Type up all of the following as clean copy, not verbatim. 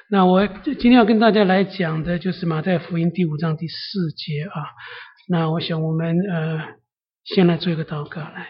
那我今天要跟大家来讲的就是马太福音第5章第4节啊。那我想我们先来做一个祷告来。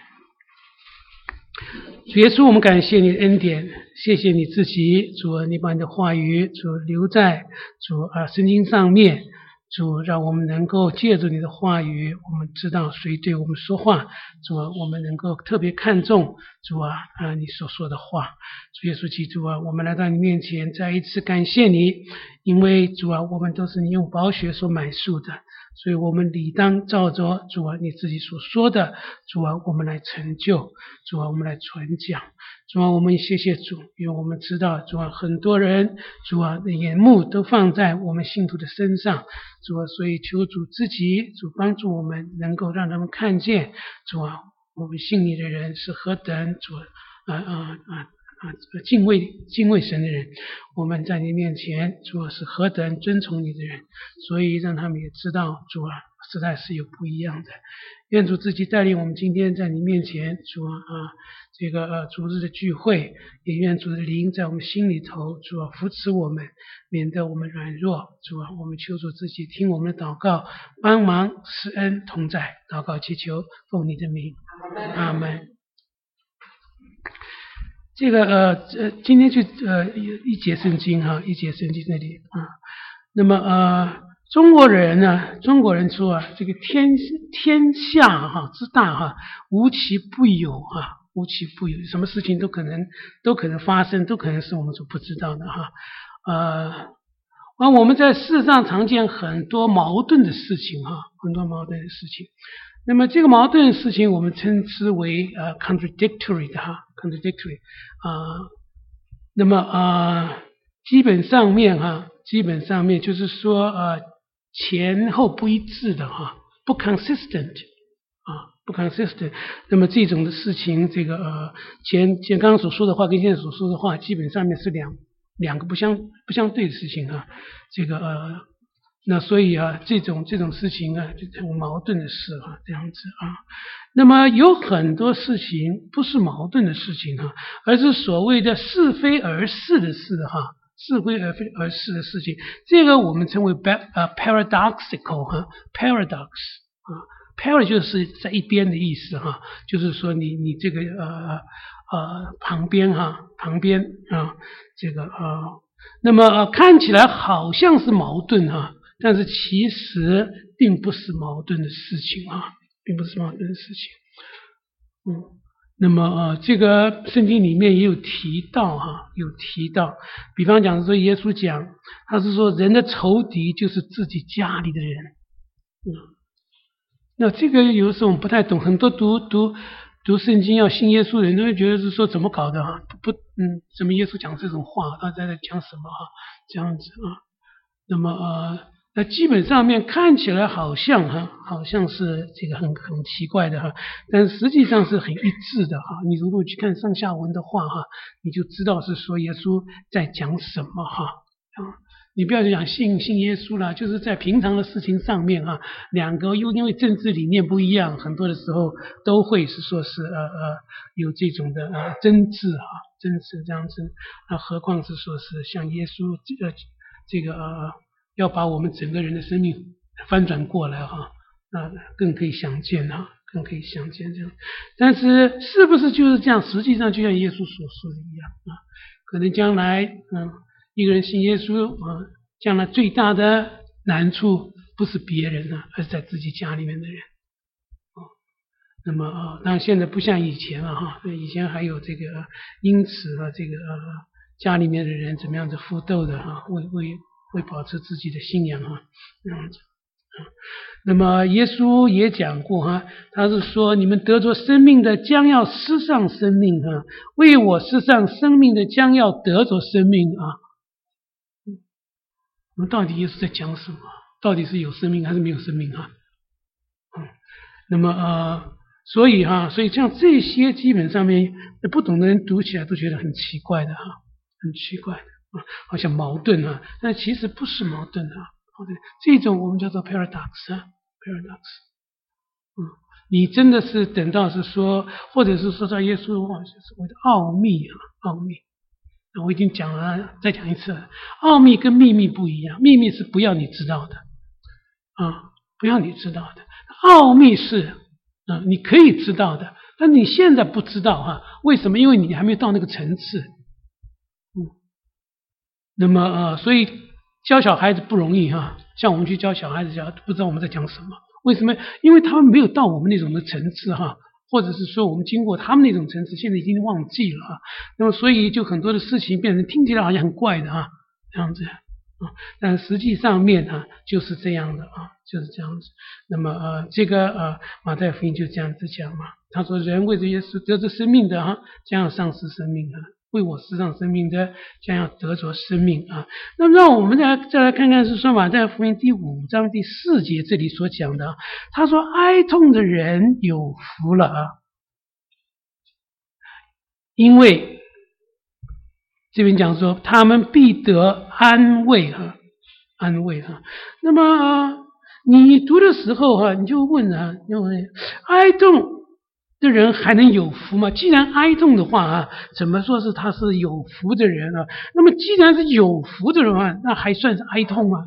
主耶稣，我们感谢你的恩典，谢谢你自己，主啊，你把你的话语主留在主圣经上面，主让我们能够借助你的话语，我们知道谁对我们说话，主啊，我们能够特别看重主你所说的话。主耶稣基督我们来到你面前，再一次感谢你，因为主我们都是你用宝血所买赎的，所以我们理当照着主你自己所说的，主我们来成就，主我们来传讲，主我们谢谢主，因为我们知道主很多人主的眼目都放在我们信徒的身上，主所以求主自己主帮助我们，能够让他们看见主我们信你的人是何等主敬畏神的人，我们在你面前主是何等尊崇你的人，所以让他们也知道主实在是有不一样的。愿主自己带领我们今天在你面前主这个主日的聚会，也愿主的灵在我们心里头主扶持我们，免得我们软弱，主我们求主自己听我们的祷告，帮忙施恩同在，祷告祈求奉你的名，阿们。这个今天就一节圣经一节圣经那里那么中国人说这个天下之大无奇不有无奇不有，什么事情都可能发生，都可能是我们所不知道的我们在世上常见很多矛盾的事情那么这个矛盾的事情我们称之为contradictory 的contradictory 那么基本上面就是说前后不一致的不 consistent 不 consistent。 那么这种的事情，这个前刚刚所说的话跟现在所说的话基本上面是两个不相对的事情这个那所以这种事情就这种矛盾的事这样子那么有很多事情不是矛盾的事情而是所谓的是非而是的事是非而是的事情，这个我们称为paradoxical paradox para 就是在一边的意思就是说你这个旁边这个那么看起来好像是矛盾但是其实并不是矛盾的事情并不是矛盾的事情那么这个圣经里面也有提到比方讲说耶稣讲，他是说人的仇敌就是自己家里的人那这个有时候我们不太懂，很多读圣经要信耶稣的人都会觉得是说怎么搞的怎么耶稣讲这种话，他在讲什么这样子那么那基本上面看起来好像是这个很奇怪的但实际上是很一致的你如果去看上下文的话你就知道是说耶稣在讲什么你不要讲信耶稣啦，就是在平常的事情上面两个因为政治理念不一样，很多的时候都会是说是有这种的争执这样子何况是说是像耶稣这个要把我们整个人的生命翻转过来那更可以想见这样。但是是不是就是这样？实际上就像耶稣所说的一样可能将来一个人信耶稣将来最大的难处不是别人而是在自己家里面的人那么当然现在不像以前了以前还有这个因此这个家里面的人怎么样子奋斗的为保持自己的信仰这样子那么耶稣也讲过他是说你们得着生命的将要失丧生命为我失丧生命的将要得着生命我们到底耶稣在讲什么？到底是有生命还是没有生命那么所以像这些基本上面不懂的人读起来都觉得很奇怪的很奇怪的好像矛盾但其实不是矛盾这种我们叫做 paradox 你真的是等到是说，或者是说到耶稣的话是所谓的奥秘我已经讲了，再讲一次了，奥秘跟秘密不一样，秘密是不要你知道的不要你知道的，奥秘是你可以知道的，但你现在不知道为什么？因为你还没有到那个层次。那么所以教小孩子不容易像我们去教小孩子不知道我们在讲什么，为什么？因为他们没有到我们那种的层次或者是说我们经过他们那种层次，现在已经忘记了那么所以就很多的事情变成听起来好像很怪的这样子但实际上面就是这样的就是这样子。那么这个马太福音就这样子讲嘛，他说人为着耶稣得着生命的将要丧失生命为我失丧生命的将要得着生命那么让我们再来看看是说马太福音第5章第4节这里所讲的他说哀痛的人有福了因为这边讲说他们必得安慰安慰那么你读的时候你就问因为哀痛的人还能有福吗？既然哀痛的话怎么说是他是有福的人那么既然是有福的人那还算是哀痛吗？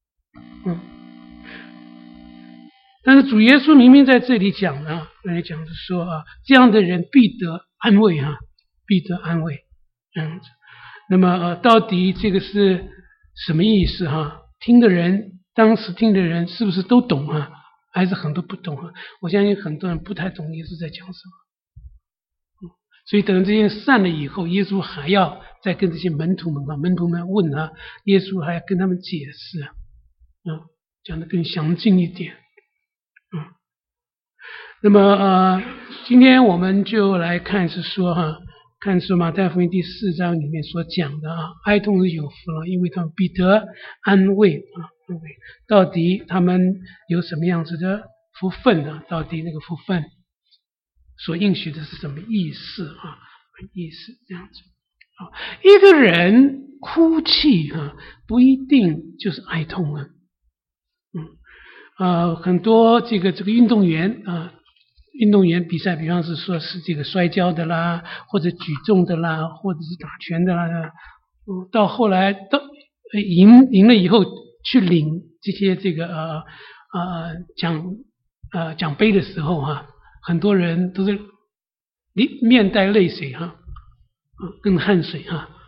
但是主耶稣明明在这里讲讲是说这样的人必得安慰必得安慰这样子。那么到底这个是什么意思当时听的人是不是都懂还是很多不懂我相信很多人不太懂耶稣在讲什么所以等这些散了以后，耶稣还要再跟这些门徒们问耶稣还要跟他们解释讲得更详尽一点那么今天我们就来看是说看是马太福音第4章里面所讲的哀痛是有福了，因为他们必得安慰到底他们有什么样子的福分到底那个福分所应许的是什么意思意思这样子一个人哭泣不一定就是哀痛很多这个运动员比赛，比方是说是这个摔跤的啦，或者举重的啦，或者是打拳的啦到后来都赢了以后去领这些这个奖杯的时候很多人都是面带泪水跟汗水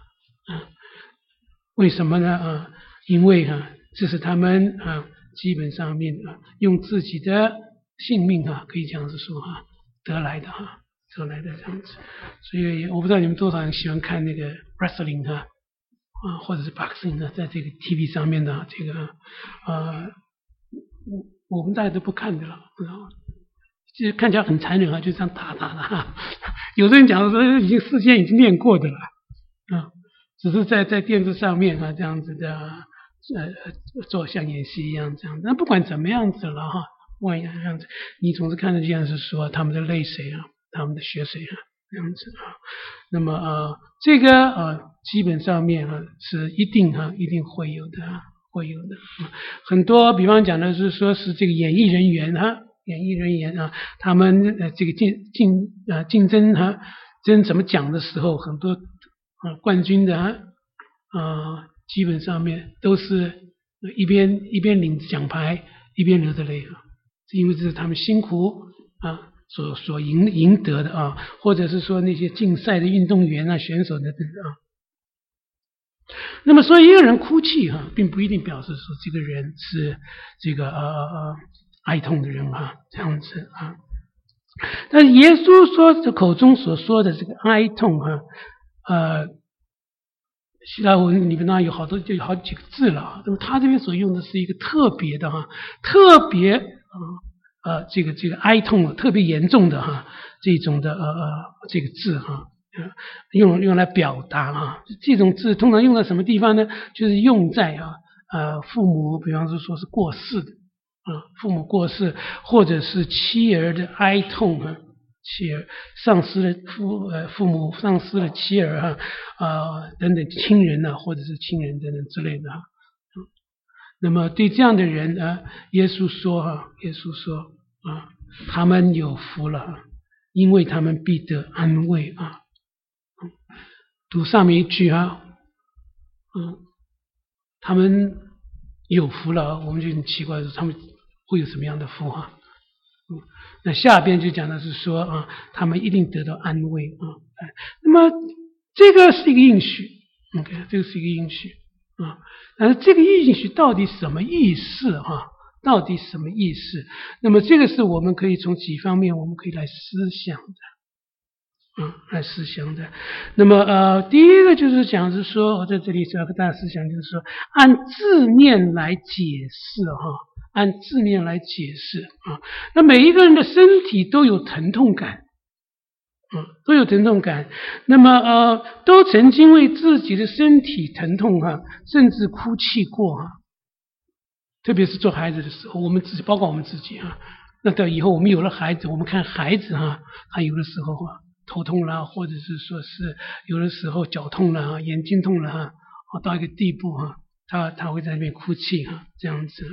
为什么呢因为这是他们基本上面用自己的性命可以讲是说得来的这样子。所以我不知道你们多少人喜欢看那个 wrestling 或者是 boxing 在这个 TV 上面的这个我们大家都不看的了就看起来很残忍就这样打的有的人讲说已经事先已经练过的了只是在电视上面这样子的做像演戏一样这样。那不管怎么样子了万一这样子，你总是看得见是说他们的泪水他们的血水这样子那么这个基本上面是一定会有的很多比方讲的是说是这个演艺人员他们这个竞争怎么讲的时候，很多冠军的基本上面都是一边领奖牌一边流着泪因为这是他们辛苦所赢得的或者是说那些竞赛的运动员选手的那么所以一个人哭泣并不一定表示说这个人是这个哀痛的人这样子但是耶稣说这口中所说的这个哀痛希腊文里面当然有好几个字了那么他这边所用的是一个特别的特别这个哀痛特别严重的这种的这个字用来表达这种字通常用在什么地方呢？就是用在父母比方说是过世的父母过世，或者是妻儿的哀痛妻儿丧失了父母丧失了妻儿等等亲人或者是亲人等等之类的那么对这样的人耶稣说他们有福了因为他们必得安慰读上面一句他们有福了，我们就很奇怪说他们会有什么样的福那下边就讲的是说他们一定得到安慰那么这个是一个应许 ，OK， 这个是一个应许但是这个应许到底什么意思到底什么意思？那么这个是我们可以从几方面我们可以来思想的来思想的。那么第一个就是讲是说，我在这里主要跟大家思想就是说，按字面来解释按字面来解释那每一个人的身体都有疼痛感都有疼痛感，那么都曾经为自己的身体疼痛甚至哭泣过特别是做孩子的时候，我们自己包括我们自己那到以后我们有了孩子，我们看孩子他有的时候头痛了，或者是说是有的时候脚痛了眼睛痛了到一个地步他会在那边哭泣这样子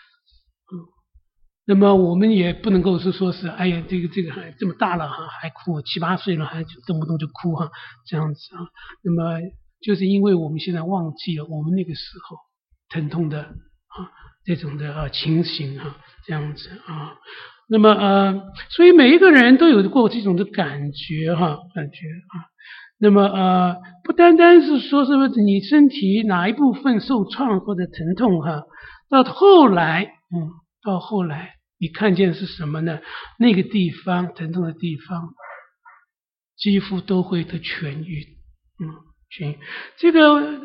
那么我们也不能够是说是哎呀这个还这么大了还哭，7、8岁了还动不动就哭这样子那么就是因为我们现在忘记了我们那个时候疼痛的这种的情形这样子那么所以每一个人都有过这种的感觉那么不单单是说是不是你身体哪一部分受创或者疼痛到后来你看见是什么呢？那个地方疼痛的地方几乎都会得痊愈痊愈。这个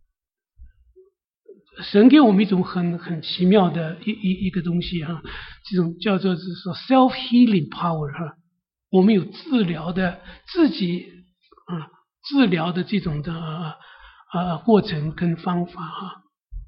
神给我们一种很奇妙的一个东西这种叫做是说 self healing power 我们有治疗的自己治疗的这种的过程跟方法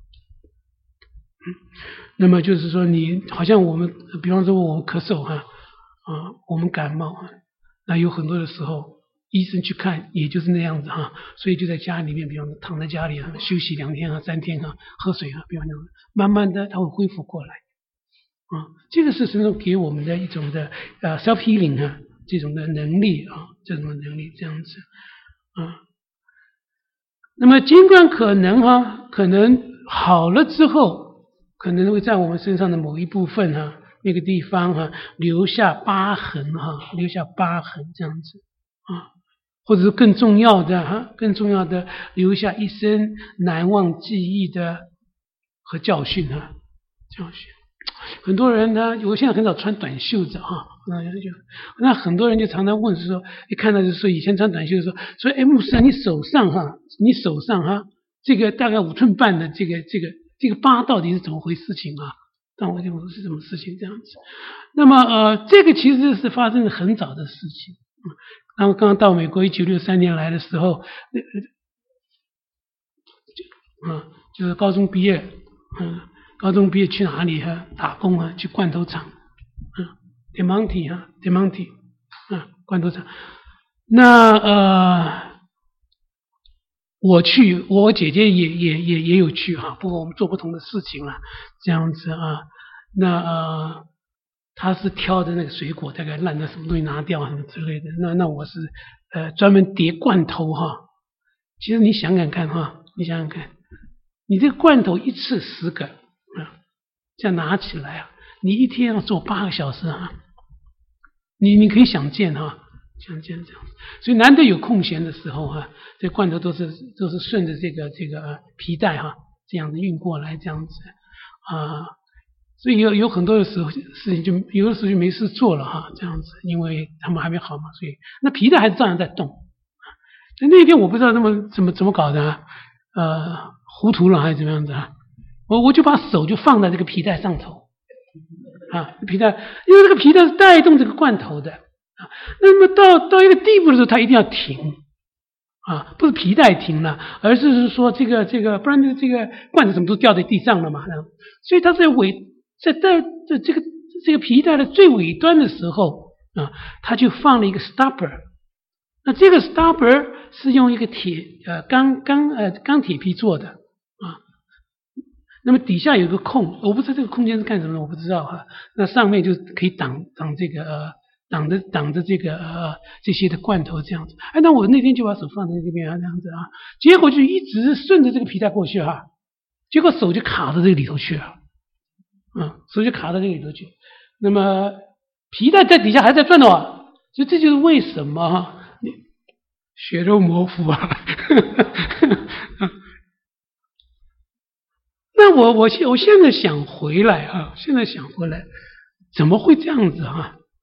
那么就是说你好像我们比方说我们咳嗽我们感冒那有很多的时候医生去看也就是那样子所以就在家里面比方说躺在家里休息2天3天喝水比方说慢慢的他会恢复过来这个是神所给我们的一种的self healing 这种的能力这种的能力这样子那么尽管可能好了之后可能会在我们身上的某一部分那个地方留下疤痕留下疤痕这样子或者是更重要的留下一生难忘记忆的和教训很多人我现在很少穿短袖子那很多人就常常问说一看到就说以前穿短袖的时候说牧师你手上这个大概5寸半的这个疤到底是怎么回事情但我就是什么事情这样子。那么这个其实是发生的很早的事情然后刚到美国1963年来的时候就是高中毕业去哪里打工去罐头厂Demonte 罐头厂那我姐姐也有去不过我们做不同的事情了这样子那他是挑的那个水果大概烂的什么东西拿掉什么之类的那我是专门叠罐头其实你想想看你这个罐头一次10个这样拿起来你一天要做8个小时你可以想见这样子，所以难得有空闲的时候这罐头都是顺着这个皮带这样子运过来这样子所以有很多的时候事情就有的时候就没事做了这样子，因为他们还没好嘛，所以那皮带还是照样在动那天我不知道怎么搞的糊涂了还是怎么样子我就把手就放在这个皮带上头皮带，因为这个皮带是带动这个罐头的那么到一个地步的时候它一定要停不是皮带停了，而是说这个不然这个罐子怎么都掉在地上了嘛所以它在这个皮带的最尾端的时候它就放了一个 stopper， 那这个 stopper 是用一个钢铁皮做的那么底下有个空，我不知道这个空间是干什么的，我不知道那上面就可以挡挡着这个这些的罐头这样子。哎，那我那天就把手放在这边这样子啊，结果就一直顺着这个皮带过去结果手就卡到这个里头去了，手就卡到这个里头去。那么皮带在底下还在转动所以这就是为什么血肉模糊那我现在想回来怎么会这样子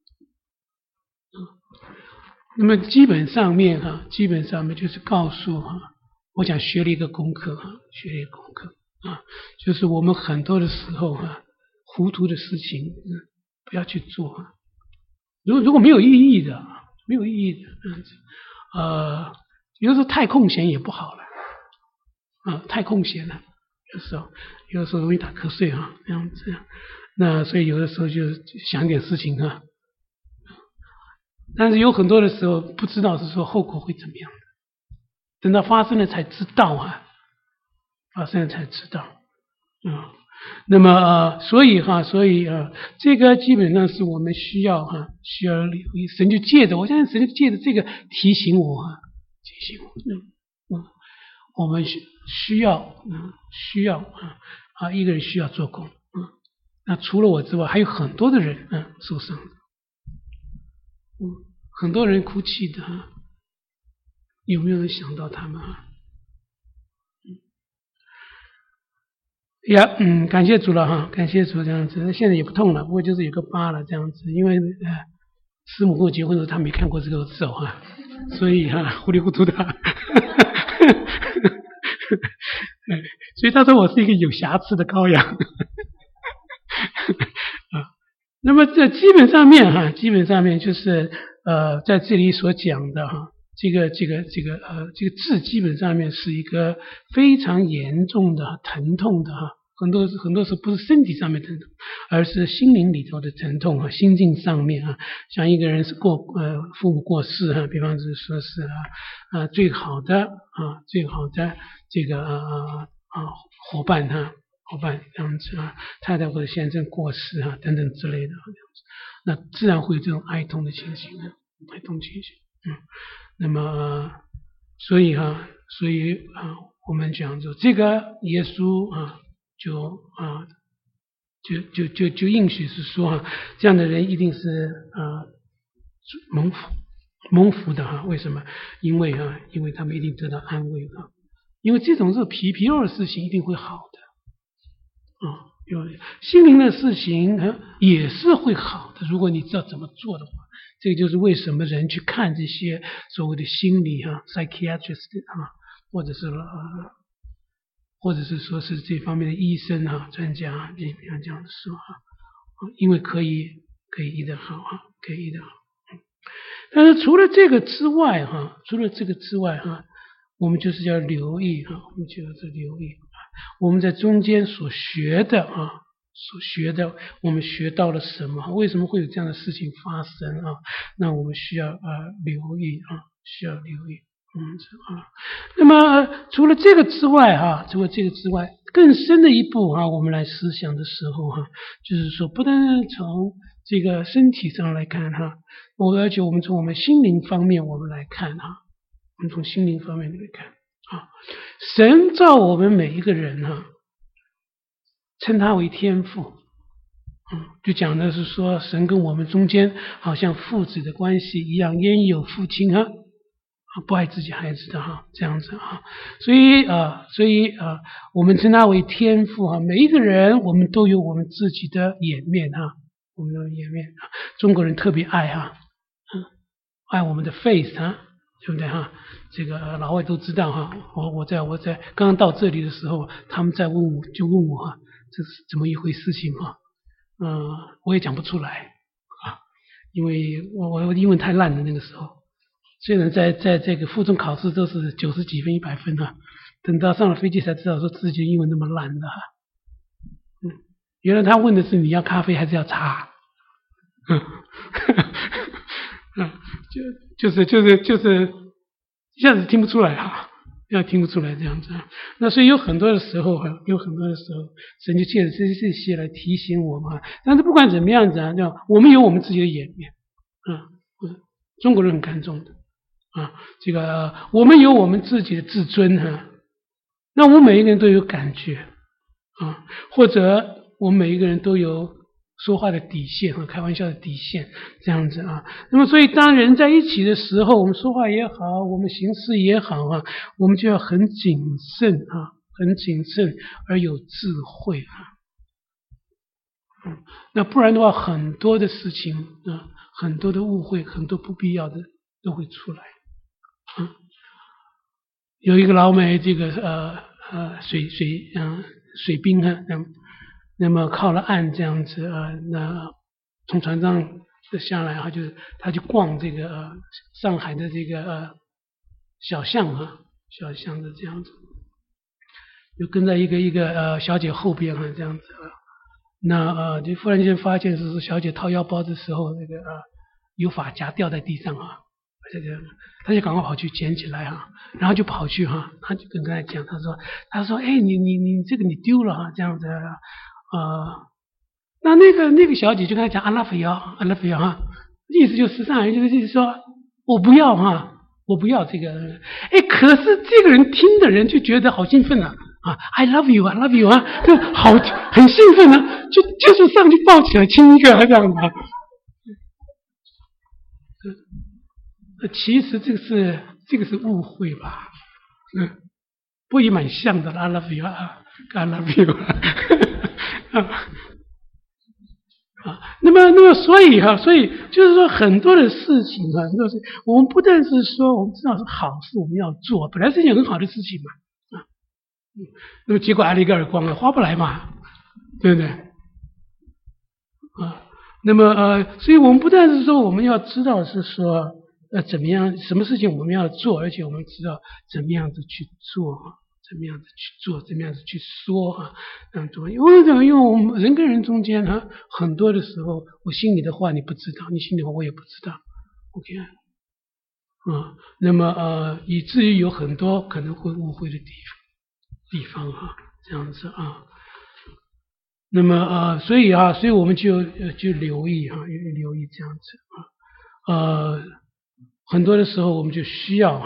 那么基本上面就是告诉我想学了一个功课就是我们很多的时候糊涂的事情不要去做如果没有意义的这样子有的时候太空闲也不好了太空闲了有的时候容易打瞌睡这样子那所以有的时候就想点事情但是有很多的时候不知道是说后果会怎么样的，等到发生了才知道那么所以这个基本上是我们需要留意，神就借着我相信神就借着这个提醒我我们需要一个人需要做工那除了我之外还有很多的人受伤很多人哭泣的有没有人想到他们感谢主了感谢主这样子，现在也不痛了，不过就是有个疤了这样子，因为师母跟我结婚的时候他没看过这个手所以糊里糊涂的所以他说我是一个有瑕疵的羔羊那么这基本上面就是在这里所讲的这个痣基本上面是一个非常严重的疼痛的很多时候不是身体上面疼痛，而是心灵里头的疼痛心境上面像一个人是父母过世比方说是最好的这个伙伴这样子太太或者先生过世等等之类的这样子，那自然会有这种哀痛的情形那么所以我们讲说这个耶稣就应许是说这样的人一定是蒙福的为什么？因为他们一定得到安慰因为这种是皮肉的事情一定会好的心灵的事情也是会好的，如果你知道怎么做的话，这个就是为什么人去看这些所谓的心理psychiatrist 或者是说是这方面的医生专家这样的说因为可以医得好可以医得好但是除了这个之外我们就是要留意我们在中间所学的我们学到了什么？为什么会有这样的事情发生那我们需要留意那么除了这个之外更深的一步我们来思想的时候就是说不但从这个身体上来看而且我们从我们心灵方面我们来看我们从心灵方面来看神造我们每一个人称他为天父就讲的是说神跟我们中间好像父子的关系一样，焉有父亲不爱自己孩子的这样子所以我们称他为天父每一个人我们都有我们自己的颜面我们的颜面中国人特别爱爱我们的 face 对不对这个老外都知道我在刚刚到这里的时候他们在问我这是怎么一回事情我也讲不出来因为我英文太烂了那个时候，虽然在这个附中考试都是90几分100分等到上了飞机才知道说自己英文那么烂的原来他问的是你要咖啡还是要茶就是一下子听不出来要听不出来这样子那所以有很多的时候神就借着这些来提醒我们但是不管怎么样子我们有我们自己的颜面中国人很看重的这个我们有我们自己的自尊那我们每一个人都有感觉或者我们每一个人都有说话的底线和开玩笑的底线这样子那么所以当人在一起的时候，我们说话也好，我们行事也好我们就要很谨慎很谨慎而有智慧那不然的话，很多的事情很多的误会，很多不必要的都会出来有一个老美这个水兵那么靠了岸这样子那从船上下来他就逛这个上海的这个小巷的这样子，就跟在一个小姐后边这样子那就忽然间发现是小姐掏腰包的时候，那个有发夹掉在地上他就赶快跑去捡起来然后就跑去他就跟他讲，他说哎你这个你丢了这样子那个小姐就跟他讲I love you 意思就是上来就是说我不要我不要这个可是这个人听的人就觉得好兴奋I love you 就好很兴奋就是上去抱起来亲一个这样子其实这个是误会吧不也蛮像的 I love you I love you 那么所以就是说很多的事情就是我们不但是说我们知道是好事我们要做，本来是一件很好的事情嘛那么结果挨了一个耳光划不来嘛，对不对那么所以我们不但是说我们要知道是说怎么样什么事情我们要做，而且我们知道怎么样子去做怎么样子去做，怎么样子去说这样做，因为我们人跟人中间很多的时候我心里的话你不知道，你心里的话我也不知道 OK 那么以至于有很多可能会误会的地方这样子那么所以我们就留意留意这样子很多的时候我们就需要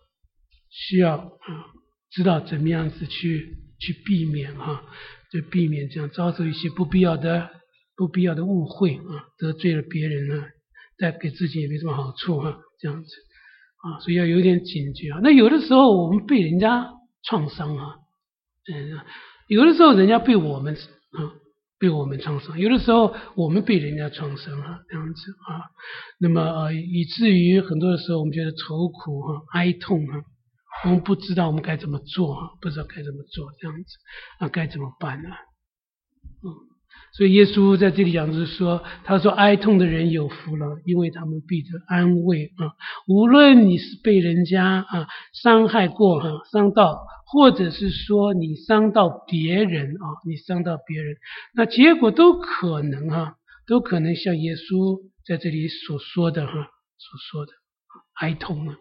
知道怎么样子去避免就避免这样遭受一些不必要的误会得罪了别人再给自己也没什么好处这样子所以要有点警觉那有的时候我们被人家创伤有的时候人家被我们创伤，有的时候我们被人家创伤这样子那么以至于很多的时候我们觉得愁苦哀痛我们不知道我们该怎么做不知道该怎么做这样子该怎么办呢所以耶稣在这里讲就是说，他说哀痛的人有福了，因为他们必得安慰无论你是被人家伤害过伤到，或者是说你伤到别人你伤到别人，那结果都可能像耶稣在这里所说的哀痛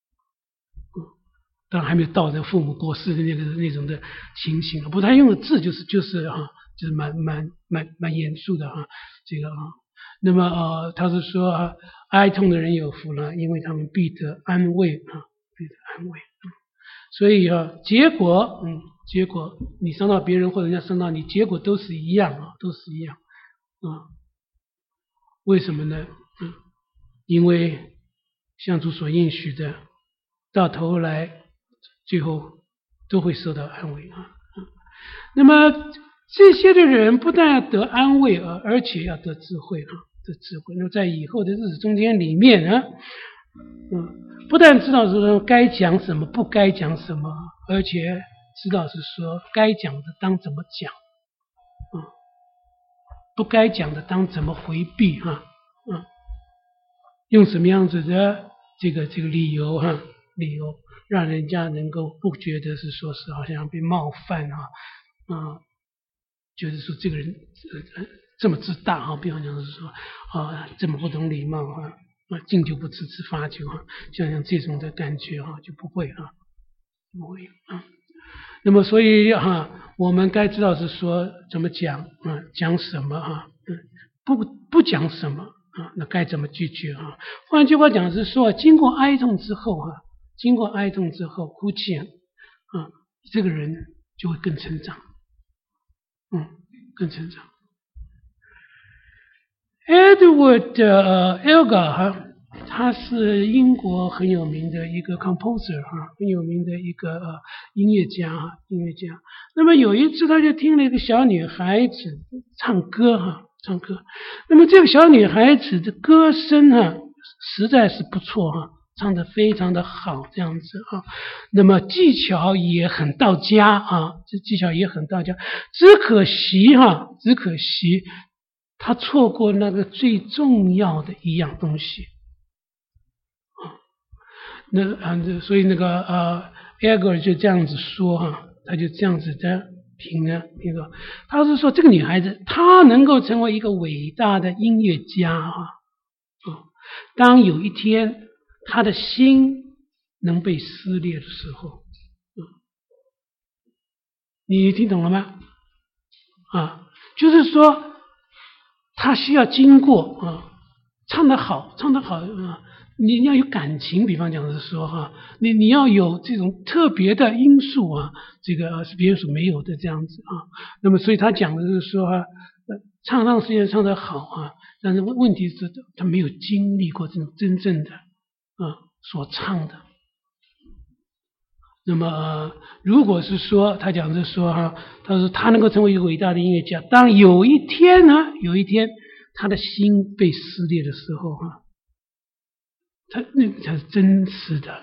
当然还没有到这父母过世的那种的情形不过他用的字就是蛮严肃的这个那么他是说哀痛的人有福了，因为他们必得安慰必得安慰所以结果你伤到别人或者人家伤到你，结果都是一样都是一样为什么呢因为像主所应许的，到头来最后都会受到安慰那么这些的人不但要得安慰而且要得智慧得智慧。那么在以后的日子中间里面不但知道说该讲什么不该讲什么，而且知道是说该讲的当怎么讲不该讲的当怎么回避用什么样子的这个理由让人家能够不觉得是说是好像被冒犯就是说这个人这么自大比方讲是说这么不懂礼貌敬酒不吃吃罚酒像这种的感觉就不会不会那么所以我们该知道是说怎么讲讲什么不讲什么那该怎么拒绝啊？换句话讲是说，经过哀痛之后哭泣这个人就会更成长，更成长。Edward Elgar 他是英国很有名的一个 composer 很有名的一个音乐家。那么有一次他就听了一个小女孩子唱歌。那么这个小女孩子的歌声实在是不错唱得非常的好这样子那么技巧也很到家只可惜他错过那个最重要的一样东西所以那个Elgar 就这样子说他就这样子的评说，他是说这个女孩子她能够成为一个伟大的音乐家当有一天她的心能被撕裂的时候你听懂了吗？就是说他需要经过唱得好你要有感情，比方讲是说你要有这种特别的因素这个是别人所没有的这样子那么所以他讲的是说唱虽然唱得好但是问题是他没有经历过这种真正的所唱的。那么如果是说他讲是说他说他能够成为一个伟大的音乐家，当有一天他的心被撕裂的时候那才是真实的。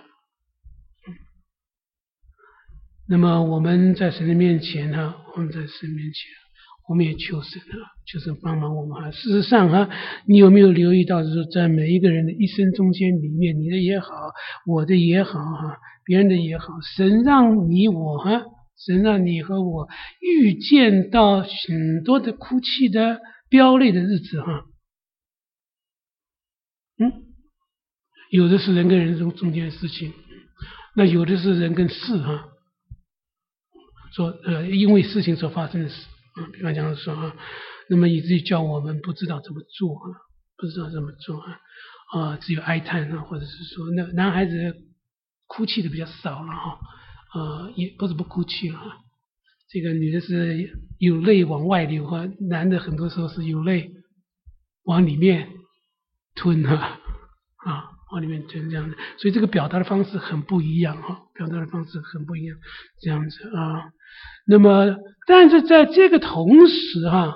那么我们在神的面前我们也求神求神帮忙我们事实上你有没有留意到，就是在每一个人的一生中间里面，你的也好，我的也好别人的也好，神让你和我遇见到很多的哭泣的飙泪的日子有的是人跟人中间的事情，那有的是人跟事说因为事情所发生的事比方讲说那么以至于叫我们不知道怎么做只有哀叹或者是说那男孩子哭泣的比较少了也不是不哭泣了这个女的是有泪往外流男的很多时候是有泪往里面吞往里面吞这样的，所以这个表达的方式很不一样这样子那么但是在这个同时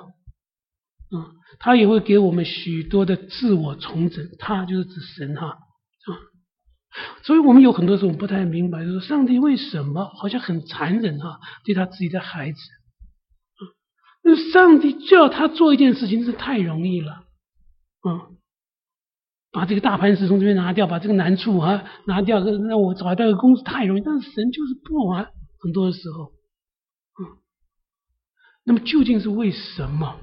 他也会给我们许多的自我重整，他就是指神所以我们有很多时候不太明白，就是上帝为什么好像很残忍对他自己的孩子那上帝叫他做一件事情是太容易了把这个大磐石从这边拿掉，把这个难处拿掉，让我找到一个公司太容易，但是神就是不很多的时候那么究竟是为什么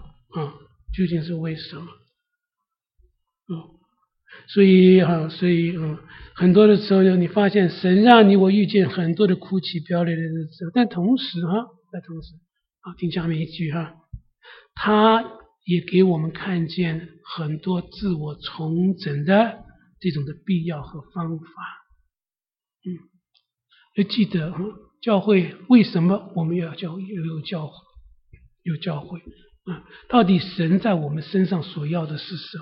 所以很多的时候你发现神让你我遇见很多的哭泣飙泪的日子，但同时听下面一句他也给我们看见很多自我重整的这种的必要和方法要记得教会为什么我们要有教会到底神在我们身上所要的是什么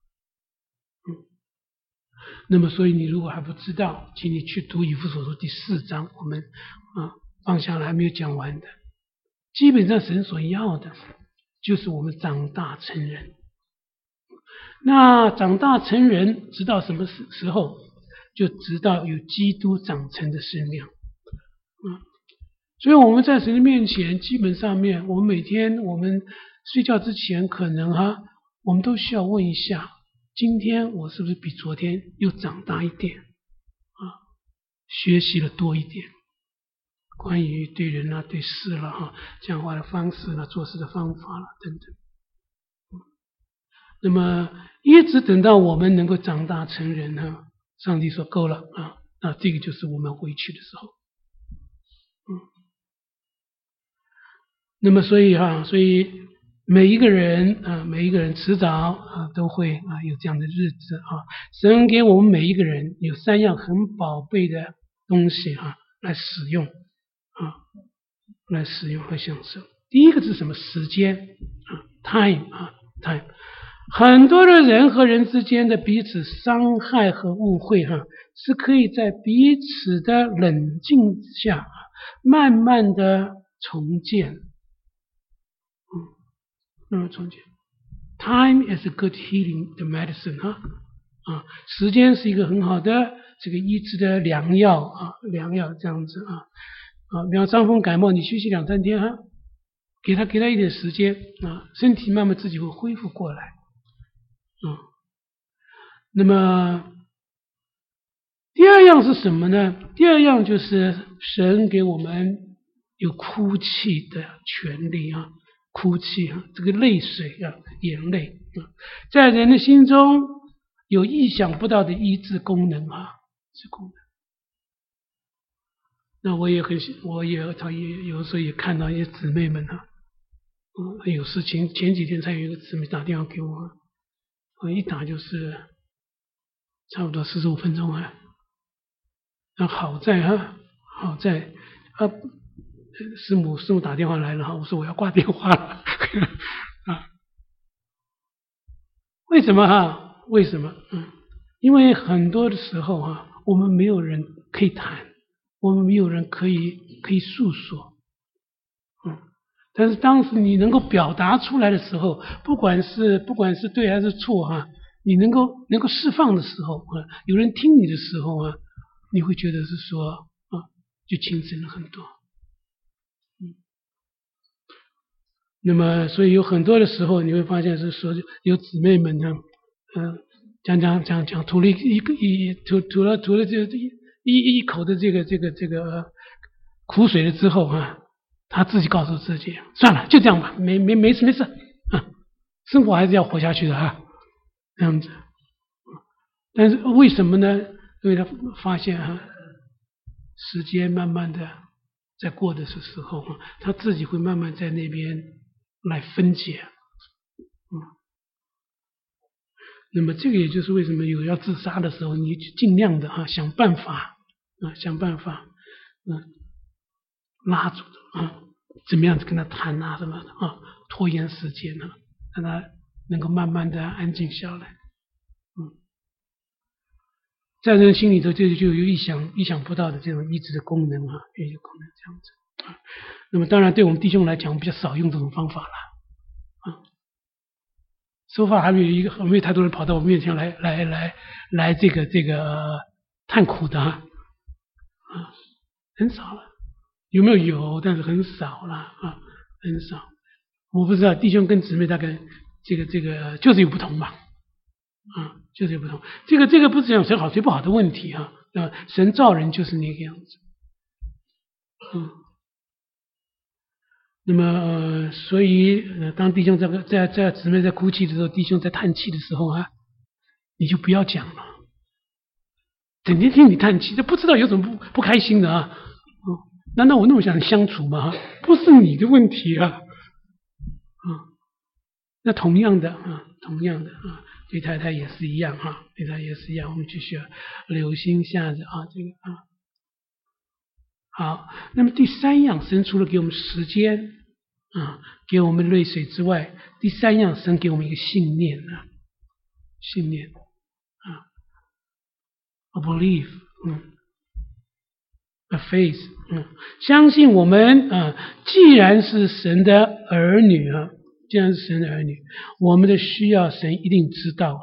那么所以你如果还不知道，请你去读以弗所书第4章，我们放下来还没有讲完的。基本上神所要的就是我们长大成人。那长大成人直到什么时候？就直到有基督长成的身量所以我们在神的面前，基本上面我们每天我们睡觉之前可能我们都需要问一下，今天我是不是比昨天又长大一点学习了多一点关于对人对事讲话的方式做事的方法等等那么一直等到我们能够长大成人上帝说够了那这个就是我们回去的时候那么所以每一个人迟早都会有这样的日子神给我们每一个人有3样很宝贝的东西来使用来使用和享受。第一个是什么？时间time。很多的人和人之间的彼此伤害和误会是可以在彼此的冷静下慢慢的重建。重建。Time is a good healing the medicine 时间是一个很好的这个医治的良药这样子比方伤风感冒，你休息2-3天给他一点时间身体慢慢自己会恢复过来那么第2样是什么呢？第2样就是神给我们有哭泣的权利哭泣这个泪水眼泪在人的心中有意想不到的医治功能是功能。那我也有时候也看到一些姊妹们有事情，前几天才有一个姊妹打电话给我一打就是差不多45分钟那好在师母打电话来了我说我要挂电话了为什么为什么因为很多的时候我们没有人可以谈，我们没有人可以诉说但是当时你能够表达出来的时候，不管是对还是错你能够释放的时候有人听你的时候你会觉得是说就轻松了很多那么所以有很多的时候你会发现是说有姊妹们讲吐了这一口的这个苦水了之后他自己告诉自己算了就这样吧，没事生活还是要活下去的这样子。但是为什么呢？因为他发现时间慢慢的在过的时候他自己会慢慢在那边来分解那么这个也就是为什么有要自杀的时候你尽量的想办法拉住怎么样子跟他谈什么拖延时间让他能够慢慢的安静下来在人心里头就有意想不到的这种医治的功能医治功能这样子那么当然对我们弟兄来讲，我们比较少用这种方法了说法还没有太多人跑到我面前来这个叹苦的很少了。有没有？但是很少了很少。我不知道弟兄跟姊妹大概这个就是有不同吧就是有不同。这个不是讲谁好谁不好的问题神造人就是那个样子那么所以当弟兄在姊妹在哭泣的时候，弟兄在叹气的时候你就不要讲了，整天听你叹气，这不知道有什么不开心的难道我那么想相处吗？不是你的问题那同样的对太太也是一样对他也是一样，我们就需要留心下着这个好。那么第3样，神除了给我们时间给我们泪水之外，第3样神给我们一个信念信念a belief a faith 相信我们既然是神的儿女既然是神的儿女，我们的需要神一定知道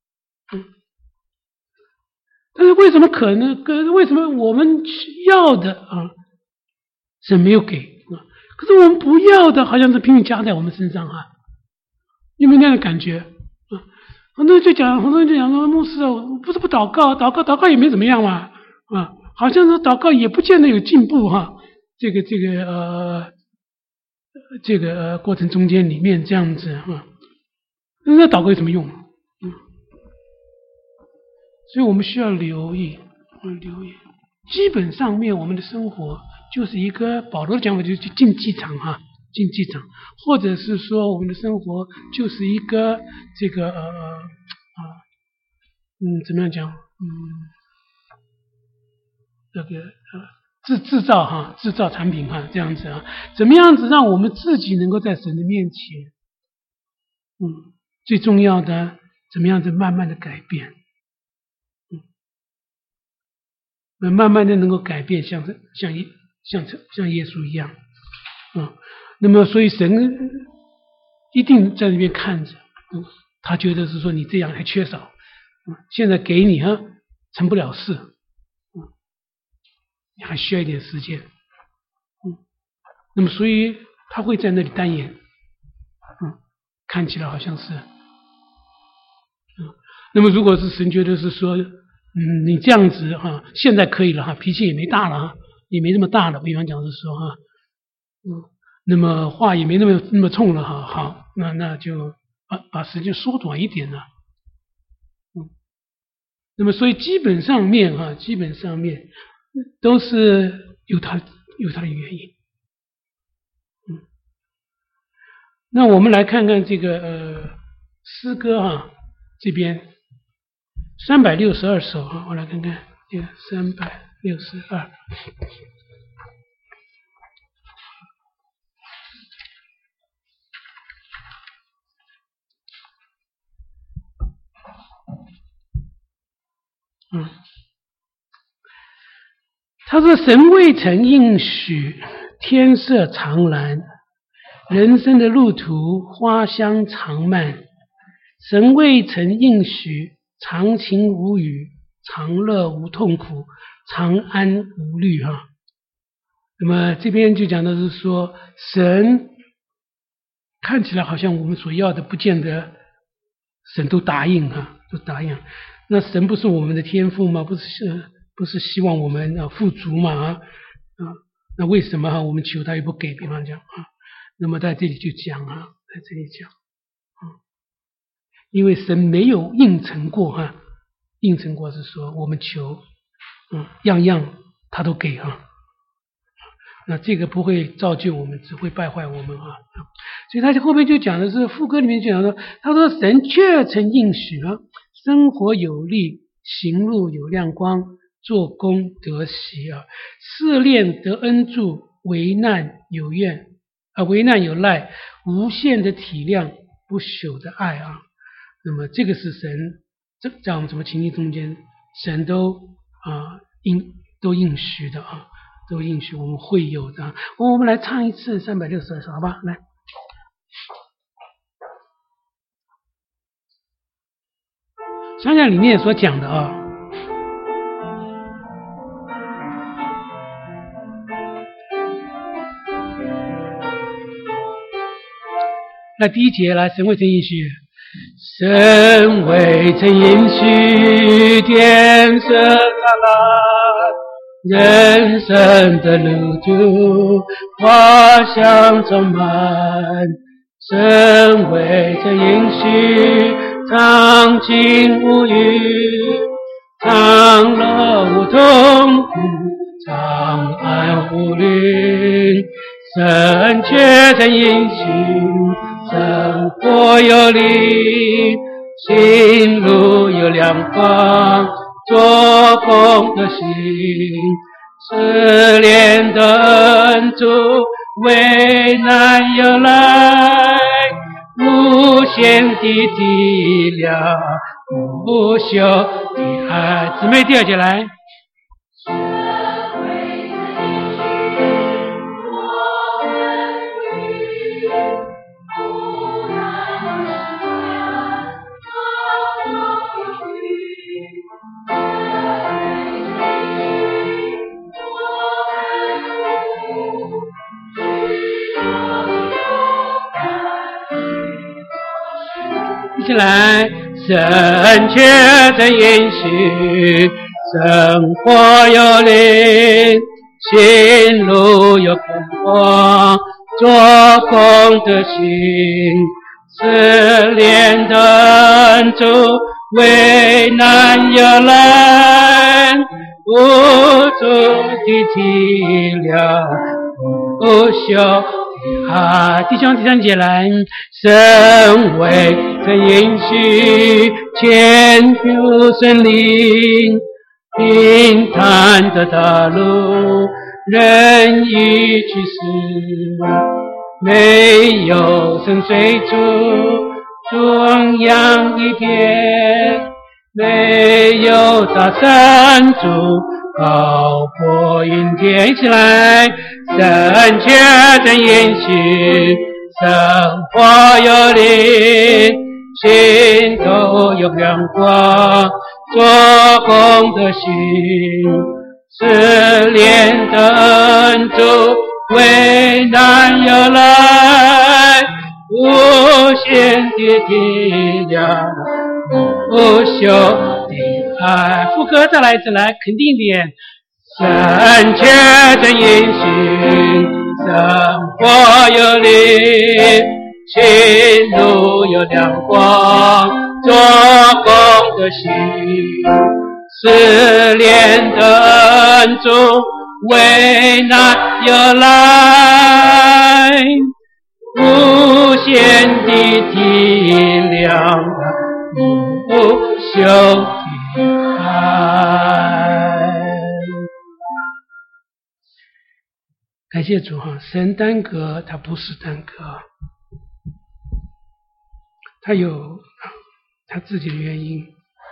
但是为什么我们要的神没有给可是我们不要的好像是拼命加在我们身上有没有那样的感觉很多人就讲说牧师不是不祷告也没怎么样嘛好像是祷告也不见得有进步这个过程中间里面这样子那祷告有什么用所以我们需要留意基本上面我们的生活就是一个保罗的讲法就是竞技场竞技场，或者是说我们的生活就是一个这个怎么样讲？这个制造产品这样子怎么样子让我们自己能够在神的面前，最重要的怎么样子慢慢的改变，慢慢的能够改变，像耶稣一样，那么所以神一定在那边看着，他觉得是说你这样还缺少，现在给你成不了事，你还需要一点时间，那么所以他会在那里单言，看起来好像是，那么如果是神觉得是说，你这样子现在可以了脾气也没大了也没那么大了，比方讲是说那么话也没那么冲了好，那就把时间缩短一点了，那么所以基本上面都是有它的原因，那我们来看看这个诗歌这边362首我来看看这个362。他说神未曾应许天色常蓝，人生的路途花香常漫，神未曾应许常晴无雨，常乐无痛苦，常安无虑那么这边就讲的是说，神看起来好像我们所要的不见得神都答应都答应。那神不是我们的天父吗？不是希望我们富足吗？那为什么我们求他也不给？比方讲那么在这里就讲在这里讲因为神没有应承过应承过是说我们求样样他都给那这个不会造就我们，只会败坏我们所以他后面就讲的是副歌里面就讲说，他说神确曾应许了，生活有力，行路有亮光，做工得喜试炼得恩助，危难有赖，无限的体谅，不朽的爱那么这个是神在我们什么情境中间，神都应许的都应许我们会有的我们来唱一次362首好吧，来。想想里面所讲的那第一节来，神未曾应许，神未曾应许天色常蓝，人生的路途花香常漫，神未曾应许常晴无雨，常乐无痛苦，常安无虑，神却曾应许生活有力，行路有亮光，做工的心，试炼的恩助，危难有来，无限的体谅，不朽的爱。姊妹第二节来。一起来，神却曾应许，生活有力，行路有空光，做工的心，试炼的恩助，危难有来，无助的体谅，不朽的弟兄第3节来，身为真允许前有神灵平坦的道路，人已去世，没有深水处中央一片，没有大山柱高坡云天，一起来，神却真允许生活有灵，心头有亮光，做工的心，失恋的恩主，为难有来，无限的体谅，不朽的爱。副歌再来，肯定点。神却真允许生活有灵，心路有亮光，做工的心，失恋的恩主，为难有来，无限的体谅，不朽的爱。感谢主哈，神单格它不是单格，它有它自己的原因。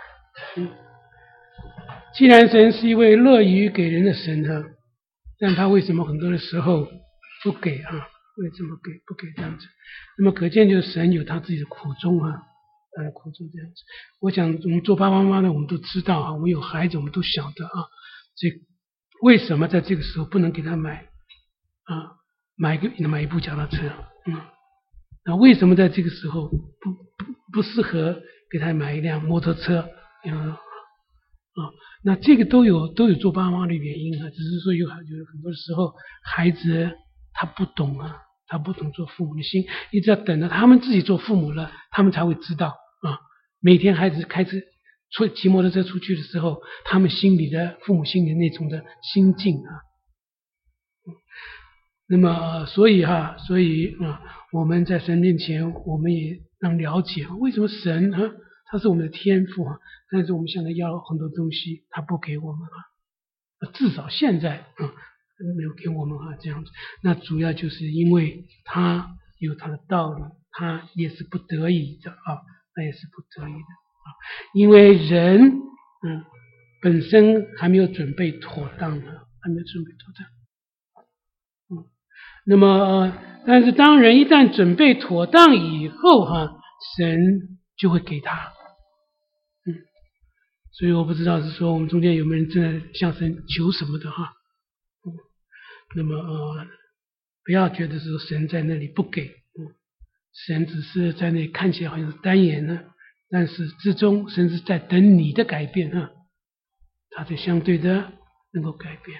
既然神是一位乐于给人的神哈，但他为什么很多的时候不给啊？为什么不给这样子？那么可见就是神有他自己的苦衷啊，他的苦衷这样子。我想我们做爸爸妈妈的我们都知道啊，我们有孩子我们都晓得啊，这为什么在这个时候不能给他买一部脚踏车？那为什么在这个时候不适合给他买一辆摩托车？那这个都有做爸妈的原因啊，只是说有很多的时候孩子他不懂啊，他不懂做父母的心，一直要等到他们自己做父母了，他们才会知道啊。每天孩子开始骑摩托车出去的时候，他们父母心里那种的心境啊。那么所以我们在神面前，我们也能了解为什么神他是我们的天父啊，但是我们现在要很多东西他不给我们啊，至少现在没有给我们这样子。那主要就是因为他有他的道理，他也是不得已的啊，他也是不得已的啊，因为人本身还没有准备妥当啊，还没有准备妥当。那么但是当人一旦准备妥当以后神就会给他。所以我不知道是说我们中间有没有人真的向神求什么的那么不要觉得说神在那里不给，神只是在那里看起来好像是单言呢，但是之中神是在等你的改变他才相对的能够改变。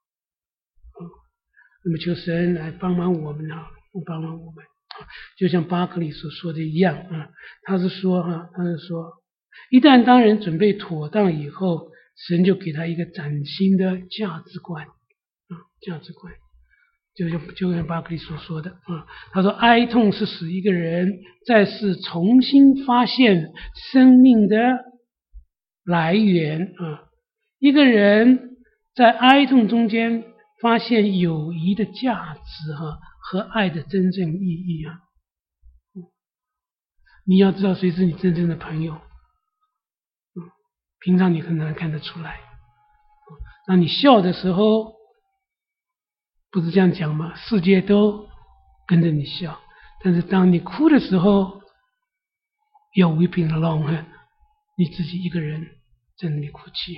那么求神来帮忙我们帮忙我们就像巴克利所说的一样他是说一旦当人准备妥当以后，神就给他一个崭新的价值观价值观，就像巴克利所说的他说哀痛是使一个人在世重新发现生命的来源一个人在哀痛中间发现友谊的价值和爱的真正意义你要知道谁是你真正的朋友平常你很难看得出来当你笑的时候不是这样讲吗？世界都跟着你笑，但是当你哭的时候 You're weeping alone 你自己一个人在那里哭泣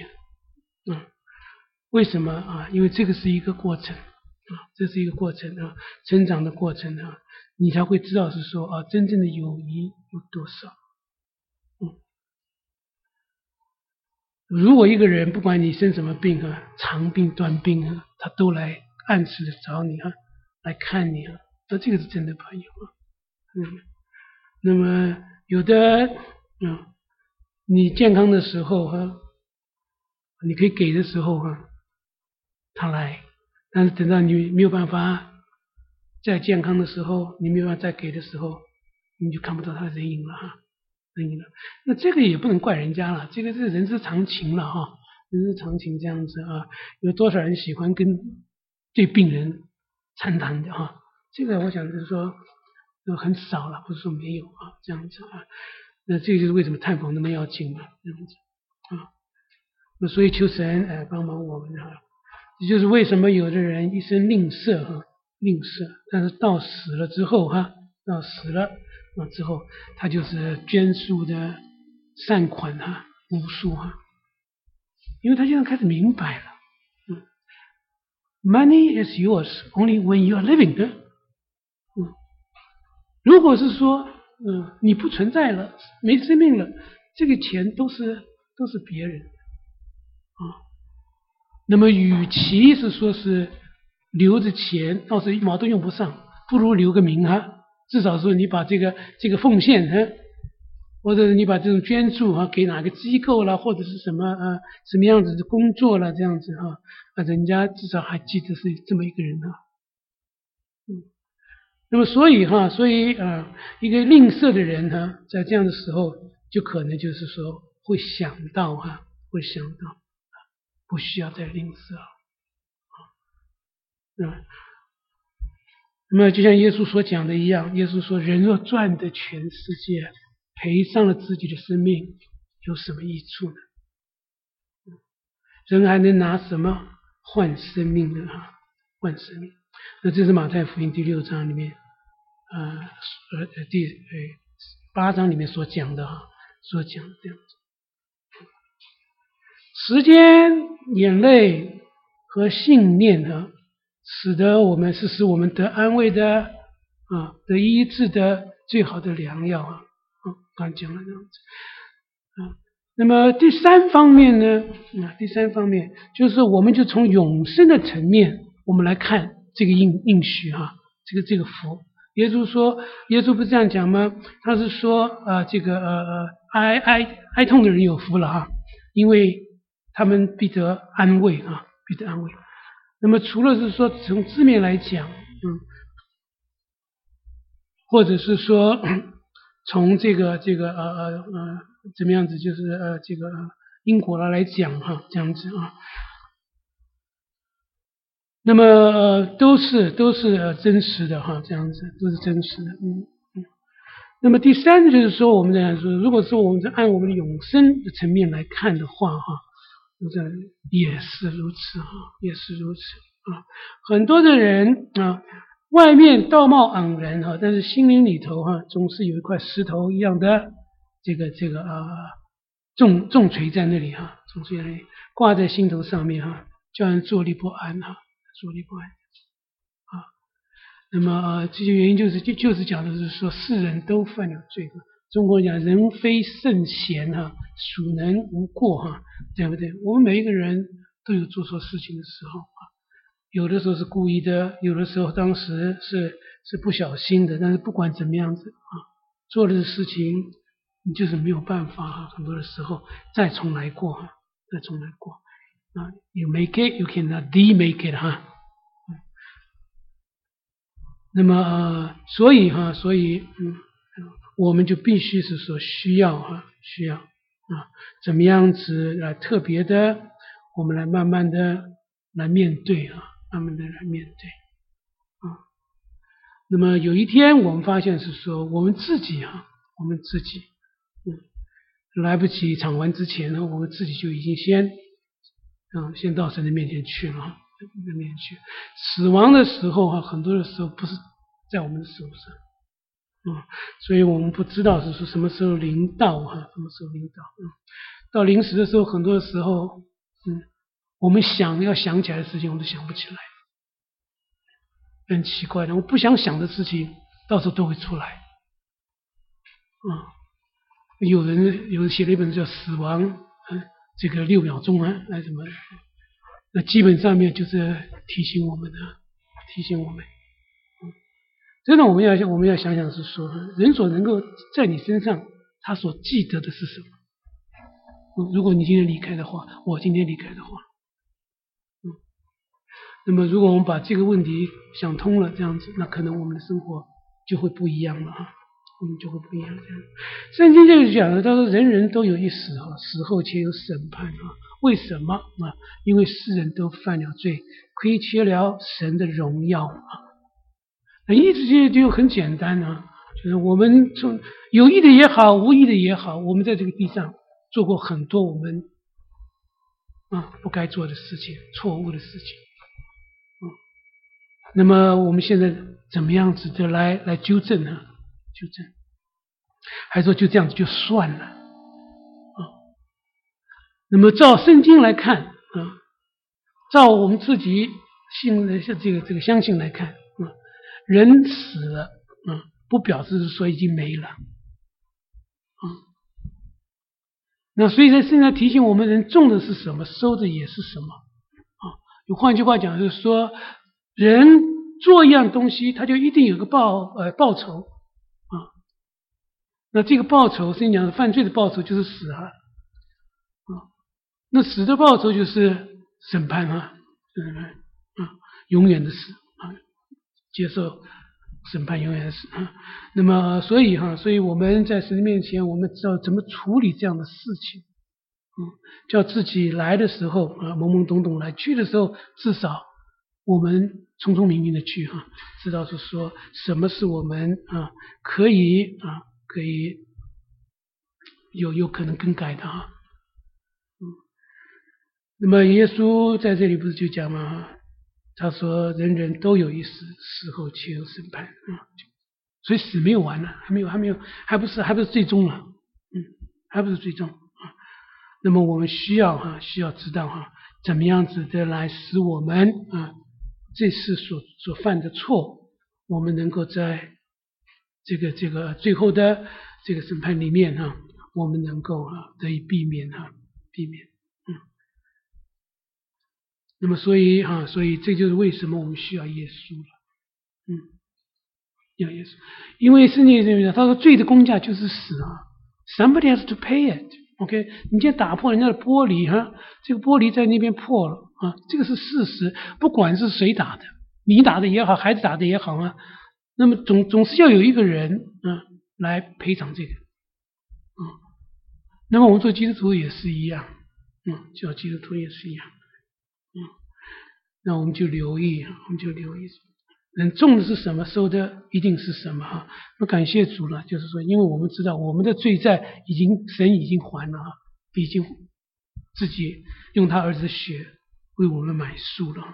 为什么因为这个是一个过程这是一个过程成长的过程你才会知道是说真正的友谊有多少如果一个人不管你生什么病长病短病他都来按时的找你来看你那这个是真的朋友那么有的你健康的时候你可以给的时候他来，但是等到你没有办法再健康的时候，你没有办法再给的时候，你就看不到他的人影了哈，人影了。那这个也不能怪人家了，这个是人之常情了哈，人之常情这样子啊。有多少人喜欢跟对病人参谈的哈？这个我想就是说很少了，不是说没有啊，这样子啊。那这个就是为什么探访那么要紧嘛，这样子啊。那所以求神帮忙我们哈。这就是为什么有的人一生吝啬哈，吝啬，但是到死了之后哈，到死了之后，他就是捐助的善款哈无数哈，因为他现在开始明白了，money is yours only when you are living 如果是说你不存在了，没生命了，这个钱都是别人那么与其是说是留着钱，到时候一毛都用不上，不如留个名哈，至少说你把这个奉献或者你把这种捐助给哪个机构啦，或者是什么什么样子的工作啦，这样子人家至少还记得是这么一个人那么所以一个吝啬的人在这样的时候就可能就是说会想到不需要再吝啬那么就像耶稣所讲的一样，耶稣说人若赚得全世界，赔上了自己的生命，有什么益处呢？人还能拿什么换生命呢？换生命。那这是马太福音第6章里面第8章里面所讲的这样子。时间、眼泪和信念使我们得安慰的得医治的最好的良药刚讲了这样子那么第三方面呢就是我们就从永生的层面我们来看这个应许这个福。耶稣不是这样讲吗？他是说哀痛的人有福了因为他们必得安慰必得安慰。那么除了是说从字面来讲或者是说从这个怎么样子就是因果来讲这样子那么都是真实的这样子都是真实的那么第三就是说我们这样说，如果说我们是按我们的永生的层面来看的话这也是如此也是如此很多的人外面道貌岸然但是心灵里头总是有一块石头一样的重锤在那里重锤在那里挂在心头上面叫人坐立不安坐立不安那么这些原因就是讲的是说世人都犯了罪中国讲人非圣贤孰能无过对不对？我们每一个人都有做错事情的时候有的时候是故意的，有的时候当时是不小心的，但是不管怎么样子做的事情你就是没有办法很多的时候再重来过You make it, you cannot demake it 那么所以我们就必须是说需要怎么样子来特别的我们来慢慢的来面对慢慢的来面对那么有一天我们发现是说我们自己来不及偿还之前我们自己就已经先到神的面前去了死亡的时候很多的时候不是在我们的手上所以我们不知道是说什么时候临到什么时候临到到临时的时候很多的时候我们要想起来的事情我们都想不起来很奇怪的我不想想的事情到时候都会出来有人写了一本叫死亡这个6秒钟什么那基本上面就是提醒我们真的我们要想想是说人所能够在你身上他所记得的是什么如果你今天离开的话我今天离开的话那么如果我们把这个问题想通了，这样子，那可能我们的生活就会不一样了啊，我们就会不一样这样。圣经就是讲的，他说人人都有一死啊，死后且有审判啊。为什么啊？因为世人都犯了罪，亏缺了神的荣耀啊。那意思就很简单啊，就是我们从有意的也好，无意的也好，我们在这个地上做过很多我们不该做的事情，错误的事情。那么我们现在怎么样子的来纠正呢？纠正，还是说就这样子就算了啊？那么照圣经来看啊，照我们自己信的这个相信来看啊，人死了不表示说已经没了那所以在现在提醒我们，人种的是什么，收的也是什么有换句话讲，就是说人做一样东西，他就一定有个报酬那这个报酬，圣经讲的犯罪的报酬就是死那死的报酬就是审判永远的死接受审判永远的死那么所以我们在神的面前，我们知道怎么处理这样的事情叫自己来的时候懵懵懂懂来，去的时候至少我们聪聪明明的去知道是说什么是我们可以有可能更改的那么耶稣在这里不是就讲吗？他说人人都有一死，死后且有审判所以死没有完呢，还不是最终了还不是最终那么我们需要知道怎么样子的来使我们这次所犯的错，我们能够在这个最后的这个审判里面我们能够得以避免那么所以这就是为什么我们需要耶稣了要耶稣，因为圣经里面他说罪的工价就是死somebody has to pay it。OK， 你今天打破人家的玻璃这个玻璃在那边破了这个是事实，不管是谁打的，你打的也好，孩子打的也好那么总是要有一个人来赔偿这个那么我们做基督徒也是一样做基督徒也是一样那我们就留意人种的是什么，收的一定是什么那感谢主了，就是说因为我们知道我们的罪债神已经还了已经自己用他儿子的血为我们买赎了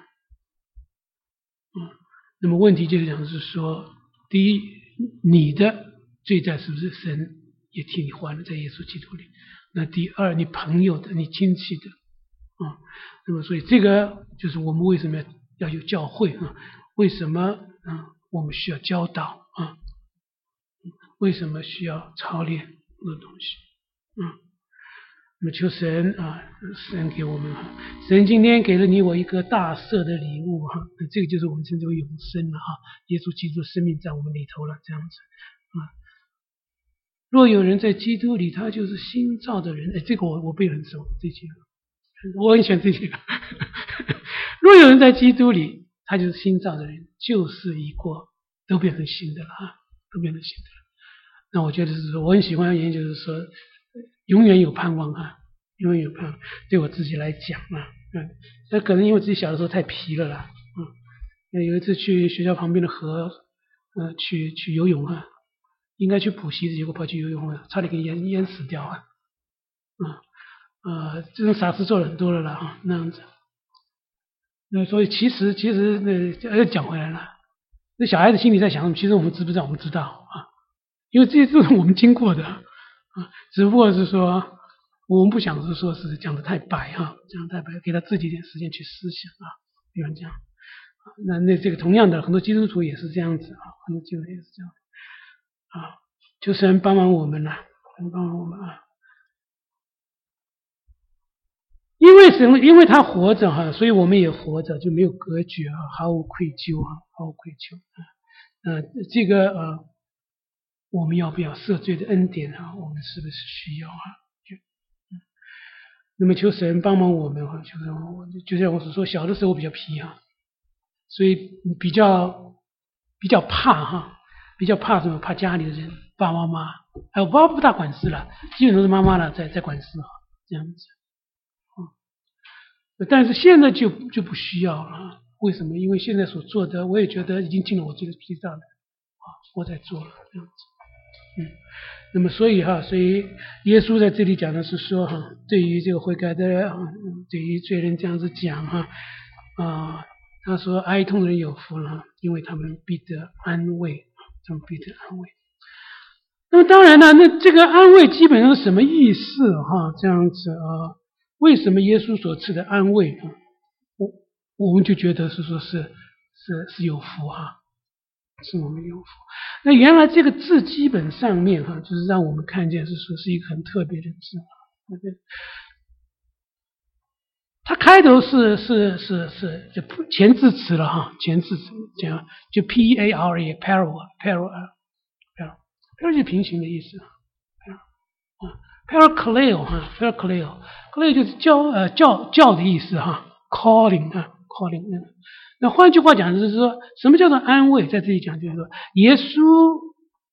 那么问题就是讲是说，第一，你的罪债是不是神也替你还了在耶稣基督里？那第二，你朋友的，你亲戚的那么所以这个就是我们为什么要有教会为什么我们需要教导为什么需要操练这个东西那么求神神给我们神今天给了你我一个大赦的礼物这个就是我们称之为永生了耶稣基督的生命在我们里头了，这样子若有人在基督里，他就是新造的人。这个我背很熟，这句我很喜欢这句若有人在基督里，他就是新造的人，旧事已过，都变成新的了都变成新的了。那我觉得是说，我很喜欢研究，就是说永远有盼望永远有盼望。对我自己来讲那可能因为自己小的时候太皮了啦有一次去学校旁边的河去游泳应该去补习，结果跑去游泳差点给淹死掉这种傻事做了很多了啦那样子。那所以其实讲回来了，那小孩子心里在想什么，其实我们知不知道？我们知道因为这些都是我们经过的只不过是说我们不想是说是讲的太白讲得太白，给他自己一点时间去思想比方这样那这个同样的，很多基督徒也是这样子很多基督徒也是这样求神帮忙我们帮忙我们因为他活着所以我们也活着，就没有隔绝毫无愧疚毫无愧疚这个我们要不要赦罪的恩典我们是不是需要那么求神帮忙我们求神就像我所说，小的时候比较皮所以比较怕哈，比较怕什么？怕家里的人，爸爸妈妈，还有爸爸不大管事了，基本都是妈妈了在管事哈，这样子。但是现在就不需要了，为什么？因为现在所做的，我也觉得已经进了我这个脾脏了，我在做了这样子。那么所以耶稣在这里讲的是说对于这个悔改的对于罪人这样子讲他说哀痛的人有福了，因为他们必得安慰，他们必得安慰。那么当然了，那这个安慰基本上是什么意思这样子为什么耶稣所赐的安慰我们就觉得是说是有福是我们有福。那原来这个字基本上面就是让我们看见是说是一个很特别的字它开头是就前置词了前置词讲就 P-A-R-A parallel 就是平行的意思Paracleo 就是叫的意思calling。那换句话讲就是说，什么叫做安慰？在这里讲就是说，耶稣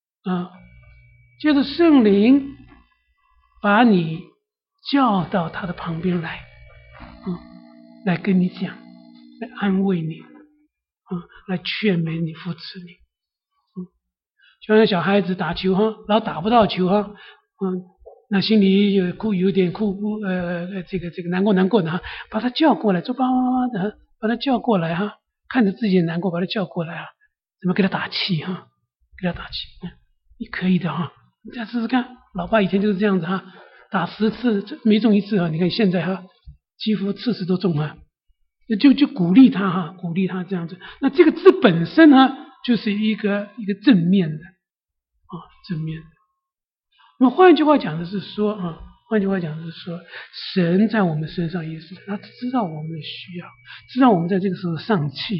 就是圣灵把你叫到他的旁边来来跟你讲，来安慰你来劝勉你，扶持你就像小孩子打球老打不到球那心里有点这个难过的把他叫过来，就把他叫过来看着自己难过，把他叫过来怎么给他打气给他打气你可以的你再试试看，老爸以前就是这样子打10次没中1次你看现在几乎次次都中就鼓励他这样子。那这个字本身就是一个正面的正面的。那么换句话讲的是说神在我们身上也是，他知道我们的需要，知道我们在这个时候丧气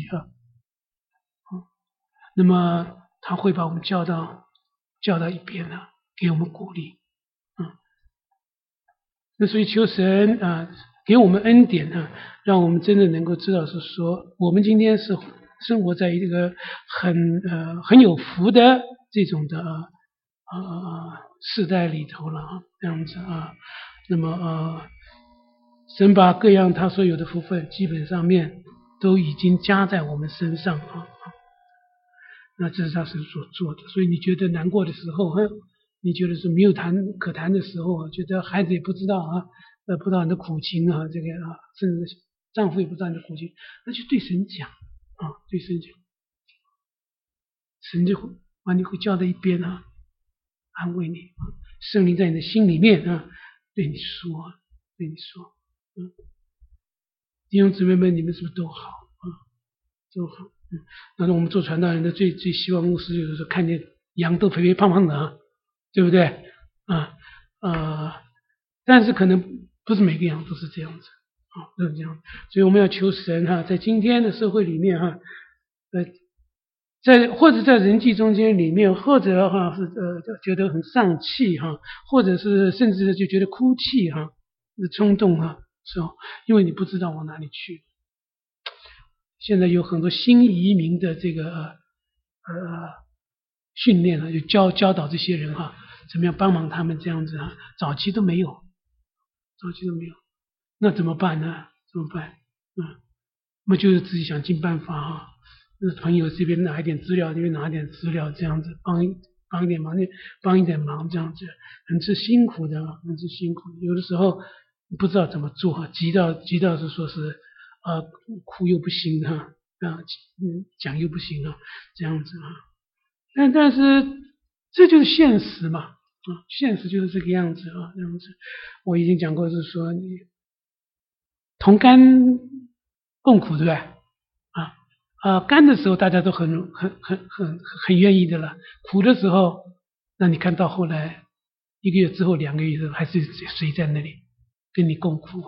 那么他会把我们叫到一边给我们鼓励那所以求神给我们恩典让我们真的能够知道是说，我们今天是生活在一个很有福的这种的世代里头了这样子那么神把各样他所有的福分基本上面都已经加在我们身上那这是他神所做的。所以你觉得难过的时候你觉得是没有可谈的时候觉得孩子也不知道不知道你的苦情这个甚至丈夫也不知道你的苦情，那就对神讲对神讲，神就会把你会叫到一边安慰你圣灵在你的心里面对你说弟兄姊妹们，你们是不是都好都好那我们做传道人的最希望牧师就是说看见羊都肥肥胖胖的对不对但是可能不是每个羊都是这样子都是这样，所以我们要求神在今天的社会里面或者在人际中间里面，或者是觉得很丧气或者是甚至就觉得哭泣的冲动是因为你不知道往哪里去。现在有很多新移民的这个训练就教导这些人怎么样帮忙他们这样子早期都没有，那怎么办呢？那就是自己想尽办法朋友这边拿一点资料，那边拿一点资料，这样子帮一点忙，这样子很是辛苦的。有的时候不知道怎么做，急到是说是哭又不行讲又不行这样子但是这就是现实嘛现实就是这个样子这样子。我已经讲过是说你同甘共苦，对不对甘的时候大家都很愿意的了，苦的时候那你看到后来1个月之后2个月之后还是谁在那里跟你共苦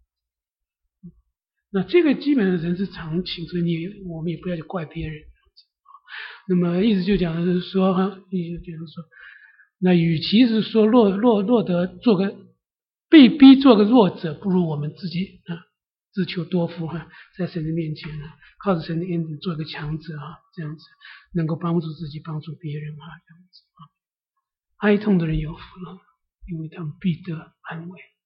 那这个基本上人之常情，所以我们也不要去怪别人那么意思就讲的是说那与其是说落得被逼做个弱者，不如我们自己自求多福在神的面前靠着神的恩典做一个强者这样子能够帮助自己，帮助别人这样子哀痛的人有福了，因为他们必得安慰。